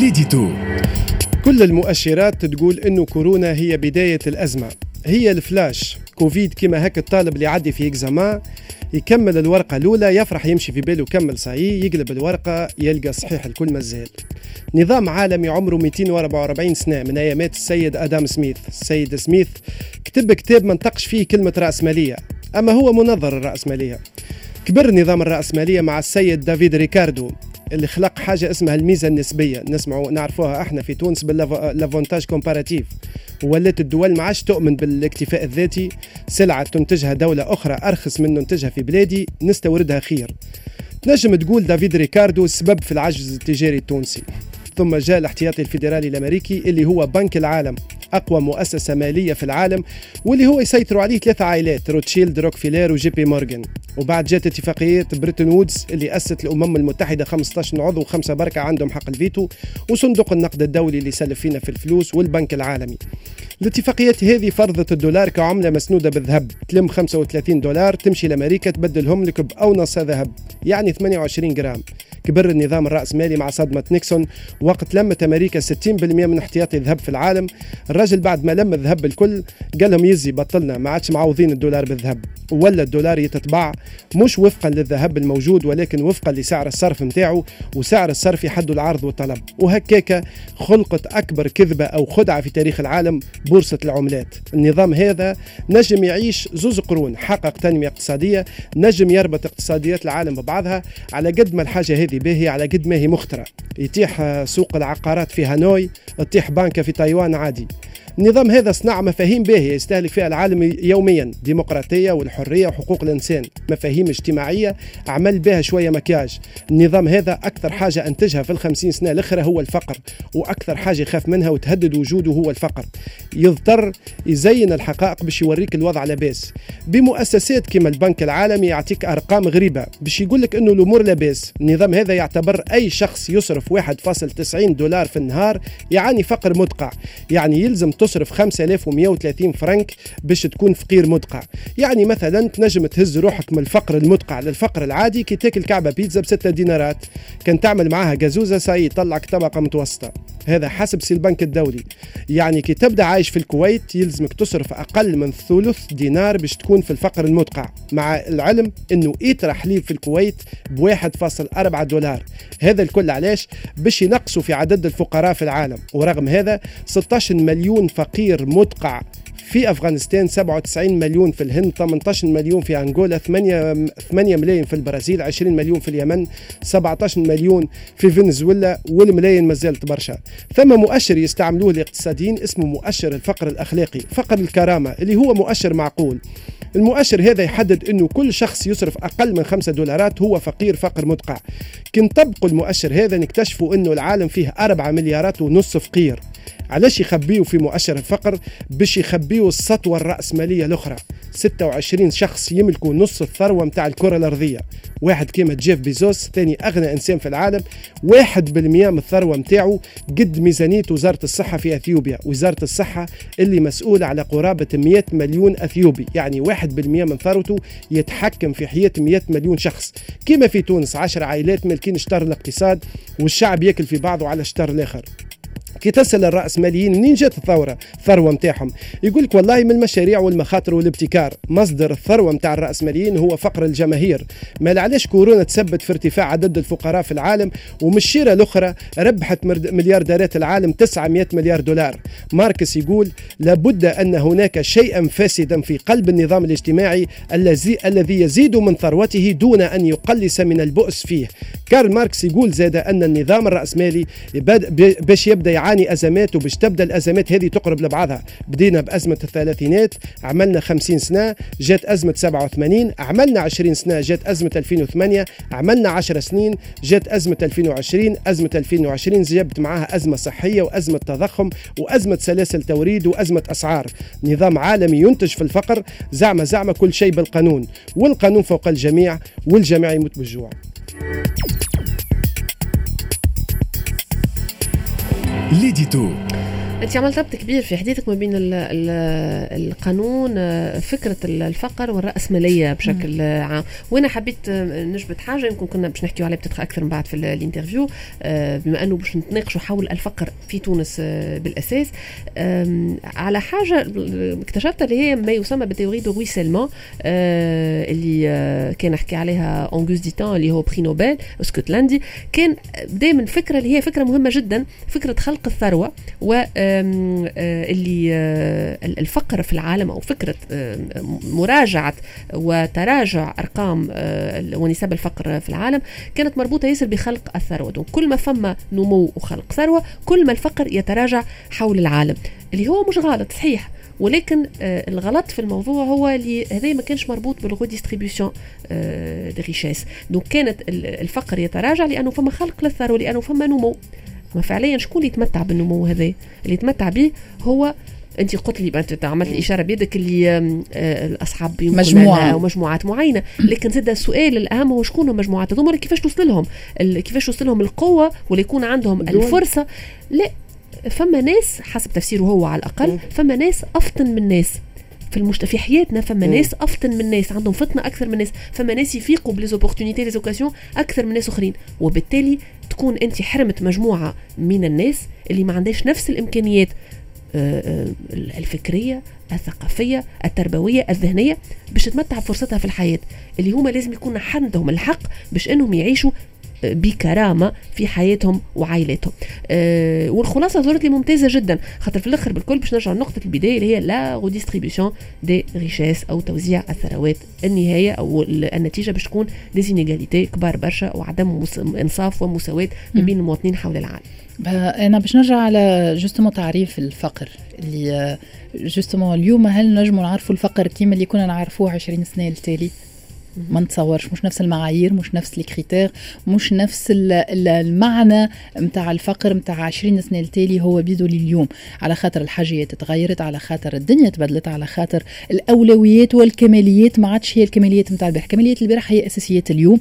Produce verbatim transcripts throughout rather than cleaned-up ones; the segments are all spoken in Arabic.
ليديتو. كل المؤشرات تقول إنه كورونا هي بداية الأزمة، هي الفلاش كوفيد. كما هكا الطالب اللي يعدي في إكزامان يكمل الورقة الأولى يفرح يمشي في باله كمل صحيح، يقلب الورقة يلقى صحيح الكل مازال. نظام عالمي عمره مئتين وأربعة وأربعين سنة من أيامات السيد آدم سميث. السيد سميث كتب كتاب ما نطقش فيه كلمة رأسمالية، أما هو منظر الرأسمالية. كبر نظام الرأسمالية مع السيد دافيد ريكاردو اللي خلق حاجة اسمها الميزة النسبية، نسمعوا نعرفوها احنا في تونس باللافونتاج كومباراتيف. ولات الدول ما عادش تؤمن بالاكتفاء الذاتي، سلعة تنتجها دولة أخرى أرخص من ننتجها في بلادي نستوردها خير. تنجم تقول دافيد ريكاردو السبب في العجز التجاري التونسي. ثم جاء الاحتياطي الفيدرالي الأمريكي اللي هو بنك العالم، أقوى مؤسسة مالية في العالم، واللي هو يسيطروا عليه ثلاثة عائلات، روتشيلد روكفيلر وجي بي مورغان. وبعد جات اتفاقية بريتون وودز اللي أسست الأمم المتحدة خمسة عشر عضو وخمسة بركة عندهم حق الفيتو، وصندوق النقد الدولي اللي سلف فينا في الفلوس، والبنك العالمي. الاتفاقيات هذه فرضت الدولار كعملة مسنودة بالذهب، تلم خمسة وثلاثين دولار تمشي لأمريكا تبدلهم لك بأونصة ذهب، يعني ثمانية وعشرين جرام. كبر النظام الرأسمالي مع صدمة نيكسون وقت لمت أمريكا ستين بالمئة من احتياطي الذهب في العالم. الراجل بعد ما لم الذهب الكل قال لهم يزي بطلنا، ما عادش معوضين الدولار بالذهب، ولا الدولار يتطبع مش وفقا للذهب الموجود ولكن وفقا لسعر الصرف متاعه، وسعر الصرف يحدوا العرض والطلب. وهكاك خلقت أكبر كذبة أو خدعة في تاريخ العالم، بورصة العملات. النظام هذا نجم يعيش زوز قرون، حقق تنمية اقتصادية، نجم يربط اقتصاديات العالم ببعضها على قد ما الحاجة هذه باهية، على قد ما هي مخترة. يتيح سوق العقارات في هانوي، يتيح بنكة في تايوان عادي. النظام هذا صنع مفاهيم باهية يستهلك فيها العالم يوميا، ديمقراطية والحرية وحقوق الإنسان، مفاهيم اجتماعية عمل بها شوية مكياج. النظام هذا أكثر حاجة أنتجها في الخمسين سنة الأخرى هو الفقر، وأكثر حاجة يخاف منها وتهدد وجوده هو الفقر. يضطر يزين الحقائق باش يوريك الوضع لاباس، بمؤسسات كما البنك العالمي يعطيك أرقام غريبة باش يقولك أنه الأمور لاباس. النظام هذا يعتبر أي شخص يصرف واحد فاصلة تسعين دولار في النهار يعني فقر مدقع، يعني يلزم تصرف خمسة آلاف ومئة وثلاثين فرنك باش تكون فقير مدقع. يعني مثلا تنجم تهز روحك من الفقر المدقع للفقر العادي كي تاكل كعبة بيتزا بستة دينارات، كان تعمل معاها جازوزة ساي طلعك طبقة متوسطة. هذا حسب سي البنك الدولي. يعني كي تبدأ عايش في الكويت يلزمك تصرف أقل من ثلث دينار باش تكون في الفقر المدقع، مع العلم أنه إيتر حليب في الكويت بواحد فاصل أربعة دولار. هذا الكل علاش؟ باش ينقصوا في عدد الفقراء في العالم. ورغم هذا ستة عشر مليون فقير مدقع في أفغانستان، سبعة وتسعين مليون في الهند، ثمانية عشر مليون في أنغولا، ثمانية ملايين في البرازيل، عشرين مليون في اليمن، سبعة عشر مليون في فنزويلا، والملايين مازالت برشا. ثم مؤشر يستعملوه الاقتصاديين اسمه مؤشر الفقر الأخلاقي، فقر الكرامة، اللي هو مؤشر معقول. المؤشر هذا يحدد أنه كل شخص يصرف أقل من خمسة دولارات هو فقير فقر مدقع. كي نطبقوا المؤشر هذا نكتشفوا أنه العالم فيه أربعة مليارات ونص فقير. علاش يخبيوا في مؤشر الفقر؟ باش يخبيوا السطوة الرأسمالية الأخرى. ستة وعشرين شخص يملكوا نص الثروة متاع الكرة الأرضية. واحد كيما جيف بيزوس، ثاني أغنى إنسان في العالم، واحد بالمئة من الثروة متاعه قد ميزانية وزارة الصحة في أثيوبيا. وزارة الصحة اللي مسؤولة على قرابة مئة مليون أثيوبي، يعني واحد بالمئة من ثروته يتحكم في حياة مئة مليون شخص. كيما في تونس عشر عائلات ملكين شطر الاقتصاد، والشعب يأكل في بعضه على شطر الآخر. كي تسأل الرأسماليين منين جات الثورة الثروة متاعهم، يقولك والله من المشاريع والمخاطر والابتكار. مصدر الثروة متاع الرأسماليين هو فقر الجماهير. ما علاش كورونا تسبب في ارتفاع عدد الفقراء في العالم، ومن الشيرة الأخرى ربحت مليارديرات العالم تسعمئة مليار دولار. ماركس يقول لابد أن هناك شيئا فاسدا في قلب النظام الاجتماعي الذي الذي يزيد من ثروته دون أن يقلص من البؤس فيه. كارل ماركس يقول زاد أن النظام الرأسمالي باش يبدأ يعاني أزمات، وباش تبدأ الأزمات هذه تقرب لبعضها. بدينا بأزمة الثلاثينات، عملنا خمسين سنة، جات أزمة سبعة وثمانين، عملنا عشرين سنة، جات أزمة ألفين وثمانية، عملنا عشر سنين، جات أزمة ألفين وعشرين. أزمة ألفين وعشرين جابت معها أزمة صحية وأزمة تضخم وأزمة سلاسل توريد وأزمة أسعار. نظام عالمي ينتج في الفقر، زعم زعم كل شيء بالقانون، والقانون فوق الجميع، والجميع يموت بالجوع. ليديتو. انت عملت ربط كبير في حديثك ما بين ال ال القانون، فكره الفقر والراسماليه بشكل عام. وانا حبيت نجبد حاجه يمكن كنا باش نحكيو عليها بتدخل اكثر من بعد في الانترفيو، بما انه باش نتناقشوا حول الفقر في تونس بالاساس، على حاجه اكتشفتها اللي هي ما يسمى بتيوري دو رويسيلمون، اللي كان نحكي عليها اونغوس ديتان اللي هو بري نوبل اسكتلندي. كان دائما فكره اللي هي فكره مهمه جدا، فكره خلق الثروه واللي الفقر في العالم، او فكره مراجعه وتراجع ارقام ونسب الفقر في العالم كانت مربوطه ياسر بخلق الثروه. دونك كل ما فما نمو وخلق ثروه كل ما الفقر يتراجع حول العالم، اللي هو مش غلط صحيح، ولكن آه الغلط في الموضوع هو اللي هذا ما كانش مربوط بالريديستريبيوشن آه دي ريشيس. دونك كانت الفقر يتراجع لانه فما خلق للثروه، لانه فما نمو. ما فعليا شكون اللي يتمتع بالنمو هذا؟ اللي يتمتع به هو انت قلت لي انت عملت الاشاره بيدك اللي آه الاصحاب مجموعه او مجموعات معينه، لكن زاد السؤال الاهم هو شكون المجموعات هذوما، كيفاش توصل لهم كيفاش توصل لهم القوه ولا يكون عندهم الفرصه. لا، فما ناس حسب تفسيره هو على الأقل، فما ناس أفطن من ناس في المجت... في حياتنا، فما ناس أفطن من ناس عندهم فطنة أكثر من ناس، فما ناس يفيقوا بليزوبورتونيتي ليزوكاسيون أكثر من ناس أخرين، وبالتالي تكون أنت حرمت مجموعة من الناس اللي ما عندهاش نفس الإمكانيات الفكرية الثقافية التربوية الذهنية باش تتمتع بفرصتها في الحياة، اللي هما لازم يكون عندهم الحق باش أنهم يعيشوا بكرامة في حياتهم وعائلتهم. أه والخلاصة ظهرت لي ممتازة جدا، خاطر في الآخر بالكل باش نرجع لنقطة البداية اللي هي لا ريديستريبيوشن دي ريشيس أو توزيع الثروات. النهاية أو النتيجة باش تكون ديزينيغاليتي كبار برشا وعدم إنصاف ومساواة ما بين المواطنين حول العالم. أنا باش نرجع على جوستمو تعريف الفقر اللي جوستمو اليوم هل نجموا نعرفوا الفقر كيما اللي كنا نعرفوه عشرين سنة التالي؟ ما نتصورش، مش نفس المعايير، مش نفس الكريتير، مش نفس المعنى متاع الفقر متاع عشرين سنة التالي هو بيدو اليوم، على خاطر الحاجيات تغيرت، على خاطر الدنيا تبدلت، على خاطر الأولويات والكماليات ما عادش هي الكماليات متاع البارح. كماليات البارح هي أساسيات اليوم.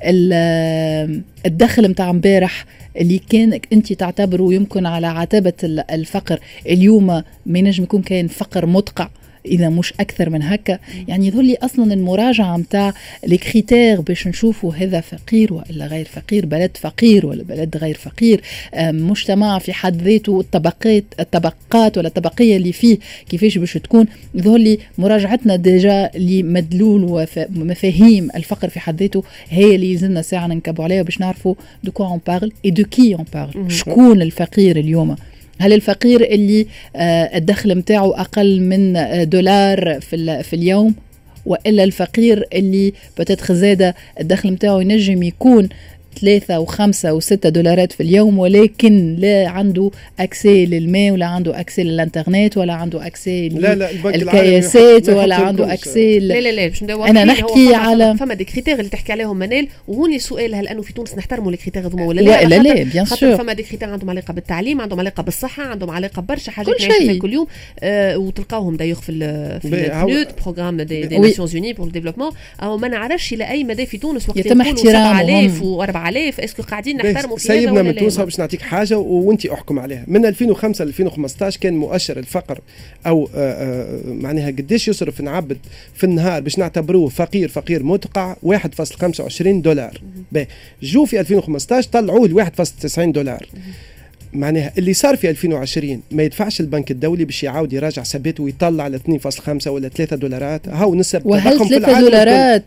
الدخل متاع امبارح اللي كان انت تعتبره يمكن على عتبة الفقر اليوم ما ينجم يكون كان فقر مدقع إذا مش أكثر من هكا. يعني يظهر لي أصلا المراجعة متاع الكريتير باش نشوفوا هذا فقير وإلا غير فقير، بلد فقير ولا بلد غير فقير، مجتمع في حد ذاته، الطبقات الطبقات ولا الطبقية اللي فيه كيفاش باش تكون. يظهر لي مراجعتنا ديجا لمدلول ومفاهيم الفقر في حد ذاته هي اللي يلزمنا ساعة ننكبوا عليها باش نعرفوا دو كوا اون بارل اي دو كي اون بارل. شكون الفقير اليوم؟ هل الفقير اللي الدخل متاعه أقل من دولار في في اليوم، وإلا الفقير اللي بتدخل زادة الدخل متاعه ينجم يكون ثلاثة وخمسة وستة دولارات في اليوم، ولكن لا عنده أكسي للماء ولا عنده أكسي للإنترنت ولا عنده أكسي للكياسات ولا عنده أكسي لا لا لا باش أنا نحكي على فما دي كريتير اللي تحكي عليهم منال. وهوني سؤال، هل أنه في تونس نحترموا الكريتير هذوما ولا لا؟ لا لا بيان سور. فما دي كريتير عندهم علاقة بالتعليم، عندهم علاقة بالصحة، عندهم علاقة برشا حاجات نعيشوا كل يوم، آه وتلقاوهم دايوخ في ال في البنود بروغرام دي دي ناسيونز يوني بور الديفلوبمون، أو ما نعرفش إلى أي مدى في تونس وقت يتم احترامهم وأربعة آلاف اسكو قاعدين نحترموا في سيدنا من تونس. باش نعطيك حاجه وانت احكم عليها. من ألفين وخمسة ل ألفين وخمسطاش كان مؤشر الفقر او آآ آآ معناها قديش يصرف نعبد في النهار باش نعتبروه فقير فقير مدقع واحد فاصلة خمسة وعشرين دولار. باهي جو في ألفين وخمسطاش طلعوه ل واحد فاصلة تسعين دولار. معناها اللي صار في ألفين وعشرين ما يدفعش البنك الدولي باش يعاود يراجع ثباته ويطلع ل اثنين فاصلة خمسة ولا ثلاثة دولارات. هاو نسب وهل ثلاثة دولارات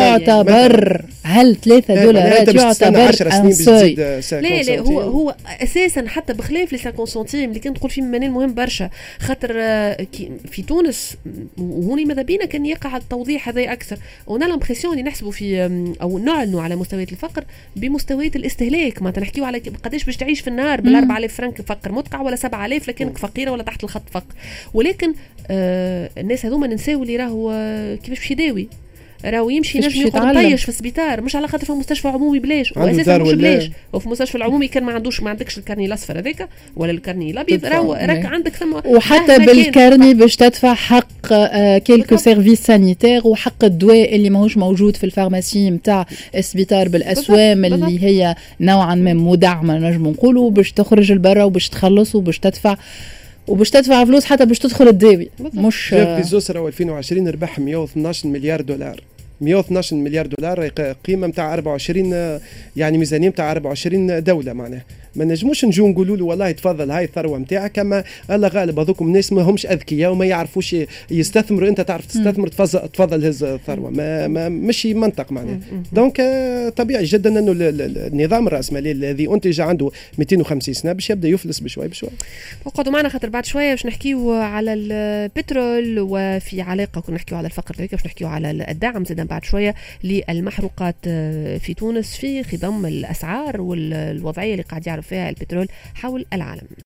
يعتبر هل ثلاثة دولارات يعتبر أنسي؟ لا لا هو هو اساسا حتى بخلاف لي خمسين سنتيم اللي كنت تقول فيه منال مهم برشا، خاطر في تونس وهوني ماذا بينا كان يقع التوضيح هذا اكثر. ونا لامبرسيون اللي نحسبوا في او نعلنوا على مستويات الفقر بمستويات الاستهلاك، ما تنحكيوا على قداش باش تعيش في النهار بالأربعة آلاف فرنك فقر مدقع ولا سبعة آلاف لكنك فقيرة ولا تحت الخط فقر. ولكن آه الناس هذوما ننساو اللي راهو كيفاش باش يداوي، راهو يمشي نجم يقعد يطيش في السبيطار، مش على خاطر في مستشفى عمومي بلاش، واساسا مش بلاش. وفي المستشفى العمومي كان ما عندوش ما عندكش الكارني الاصفر هذاك ولا الكارني الابيض، راهو راك عندك ثم وحتى بالكارني باش تدفع حق آه كيلكو سيرفيس سانيتير وحق الدواء اللي ماهوش موجود في الفارماسي نتاع السبيطار بالاسوام بالضبط. اللي هي نوعا ما مدعمه نجم نقولوا باش تخرج لبرا وباش تخلص وباش تدفع. وباش تدفع فلوس حتى باش تدخل الداوي. مش جيف بيزوس راهو ألفين وعشرين ربح مئة واثناش مليار دولار، مئة واثناش مليار دولار قيمه نتاع أربعة وعشرين، يعني ميزانيه نتاع أربعة وعشرين دوله. معناها ما نجموش نجو نقولوا له والله تفضل هاي الثروه نتاعك، اما الله غالب هذوكم الناس ما همش اذكياء وما يعرفوش يستثمروا، انت تعرف تستثمر تفضل تفضل هز الثروه، ما, ما مش منطق معناها. دونك طبيعي جدا انه النظام الراسمالي الذي انتج عنده مئتين وخمسين سنه باش يبدا يفلس بشوي بشوي. اقعدوا معنا خاطر بعد شويه باش نحكيو على البترول وفي علاقه كنا نحكيو على الفقر باش نحكيو على الدعم زاد بعد شويه للمحروقات في تونس في خضم الاسعار والوضعيه اللي قاعد يعرف فيها البترول حول العالم.